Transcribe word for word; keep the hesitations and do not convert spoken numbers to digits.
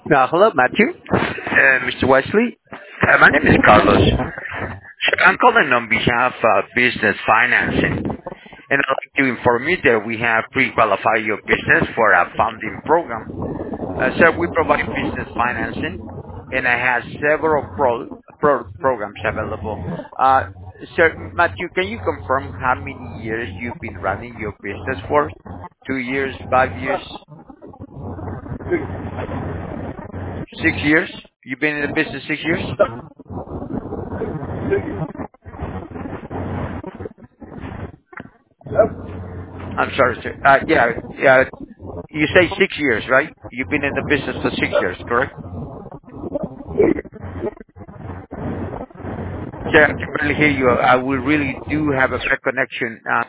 Uh, hello, Matthew. Uh, mister Wesley. Uh, my name is Carlos. So I'm calling on behalf of business financing. And I'd like to inform you that we have pre-qualified your business for a funding program. Uh, so we provide business financing, and I have several pro, pro, programs available. Uh, so, Matthew, can you confirm how many years you've been running your business for? Two years, five years, six years? You've been in the business six years? I'm sorry, sir. Uh, yeah, yeah. You say six years, right? You've been in the business for six years, correct? Sir, I can barely hear you. I will really do have a bad connection. Uh,